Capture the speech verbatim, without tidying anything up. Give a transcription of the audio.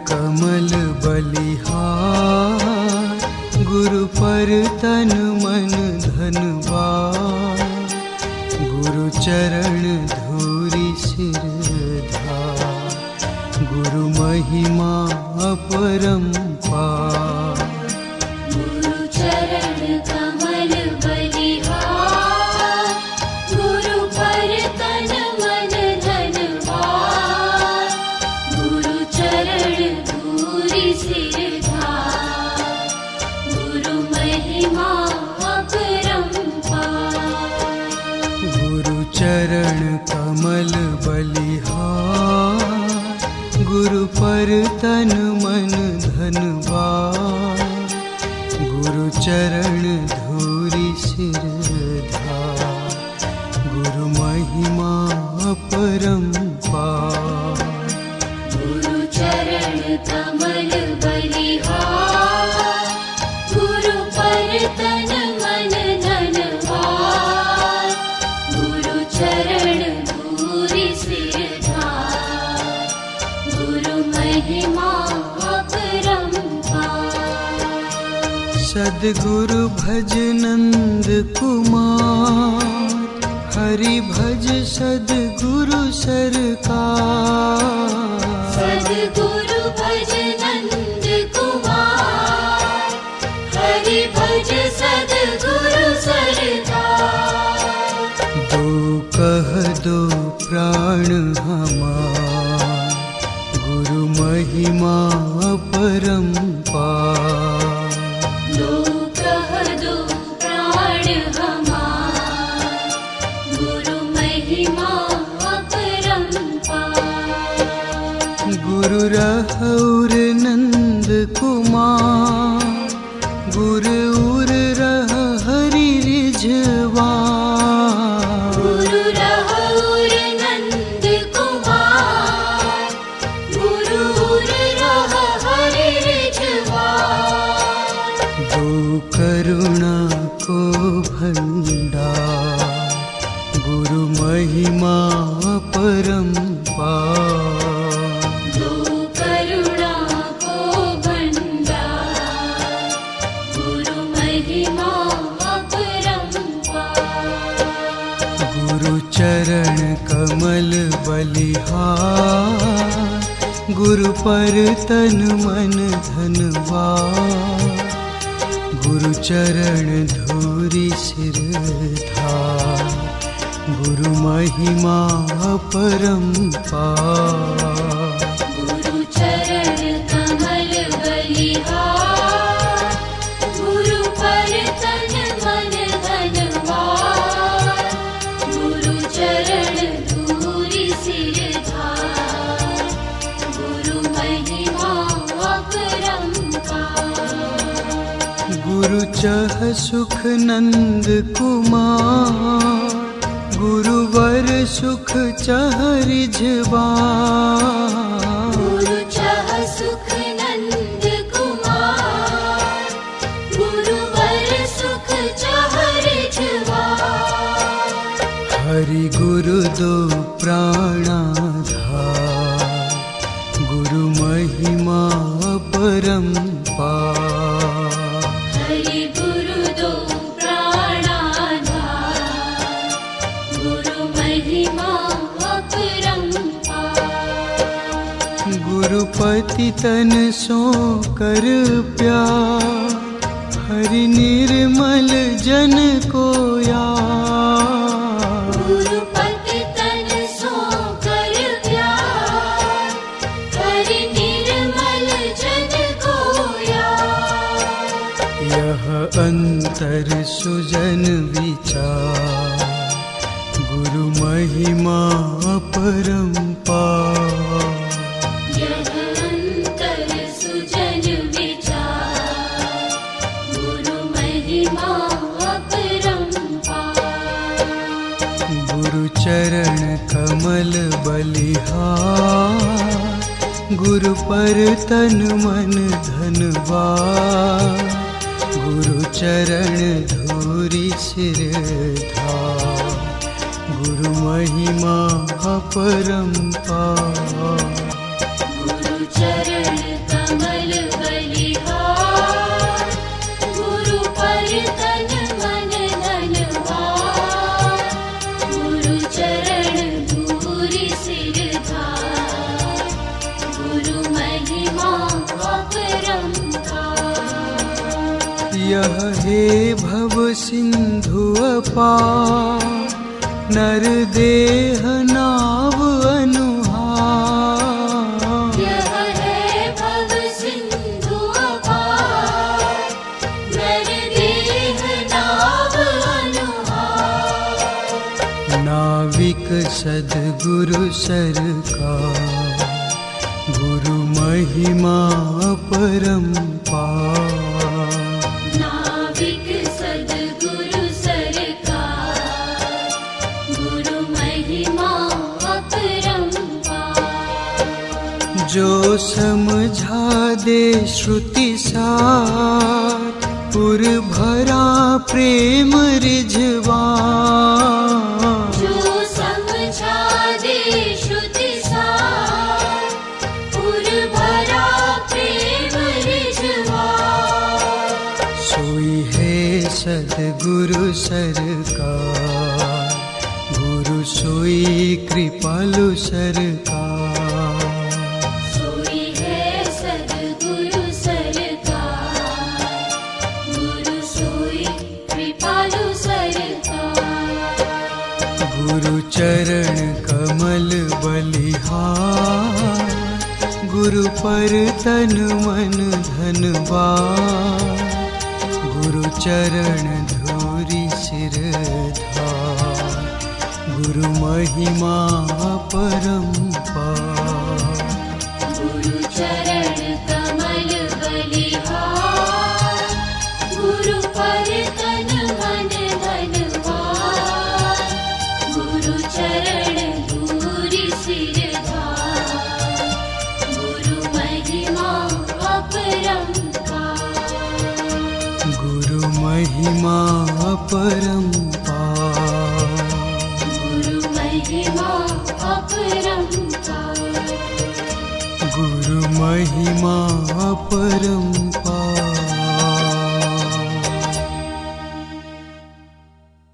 कमल बलिहार, गुरु पर तन मन धन वार। गुरु चरण धूरी सिर धार, गुरु महिमा अपरंपार। गुरु चरण कमल बलिहार, गुरु पर तन मन धन वार। गुरु चरण धूरी सिर धार, गुरु महिमा अपरंपार। गुरु चरण कमल बलिहार, गुरु पर तन मन धन वार। गुरु चरण धूरी सिर धार, गुरु महिमा अपरंपार। गुरु चरण कमल बलिहार, गुरु पर तन मन धन वार। गुरु चरण धूरी सिर धार, गुरु महिमा अपरंपार। सद्गुरु भज नंद कुमार, हरि भज सद्गुरु सरकार। सद्गुरु भज नंद कुमार, हरि भज सद्गुरु सरकार। दो कह दो प्राण हमार, गुरु महिमा अपरंपार। दो कह दो प्राण हमार, गुरु महिमा अपरंपार। गुरु रहौर नंद कुमार, गुरु उर रह हरि रिझवार। गुरु रहौर नंद कुमार, गुरु उर रह हरि रिझवार। दो करुणा को भंडार, गुरु महिमा अपरंपार। दो करुणा को भंडार, गुरु महिमा अपरंपार। गुरु चरण कमल बलिहार, गुरु पर तन मन धन वार। गुरु चरण धूरी सिर धार, गुरु महिमा अपरंपार। गुरु चरण कमल बलिहार, गुरु पर तन मन धन वार। गुरु चरण धूरी सिर धार, गुरु महिमा अपरंपार। गुरु चह सुख नंद कुमार, गुरु वर सुख चह रिझवार। गुरु चह सुख नंद कुमार, गुरु वर सुख चह रिझवार। हरि गुरु दो प्राणाधार, गुरु महिमा अपरंपार। हरि गुरु दो प्राणाधार, गुरु महिमा अपरंपार। गुरुपति तन सो कर प्यार, हरि निर्मल जन को यार। गुरुपति तन सो कर प्यार, हरि निर्मल जन को यार। यह अंतर सुजन विचार, गुरु महिमा अपरंपार। यह अंतर सुजन विचार, गुरु महिमा अपरंपार। गुरु चरण कमल बलिहार, गुरु पर तन मन धन वार। गुरु चरण धूरी सिर धार, गुरु महिमा अपरंपार। गुरु चरण यह हे भव सिंधु अपार, नर देह नाव अनुहार। यह है भव सिंधु अपार, नर देह नाव अनुहार। नाविक सद्गुरु सरकार, गुरु महिमा परम्पार। नाविक सद्गुरु सरकार, गुरु महिमा अपरंपार। जो समझा दे श्रुति सार, पुर भरा प्रेम रिझवार। जो समझा दे श्रुति सार, पुर भरा प्रेम रिझवार। सोई है सद्गुरु सरकार, गुरु सोई कृपालु सरकार। सोई है सद्गुरु सरकार, गुरु सोई कृपालु सरकार। गुरु चरण कमल बलिहार, गुरु पर तन मन धनवार। गुरु चरण धूरी सिर धार, गुरु महिमा परम्पार। गुरु चरण कमल बलिहार, गुरु पर तन मन धनवार। गुरु चरण धूरी सिर धार, गुरु महिमा अपरंपार। गुरु महिमा परम्पार। गुरु महिमा अपरंपार। गुरु महिमा परम्पार।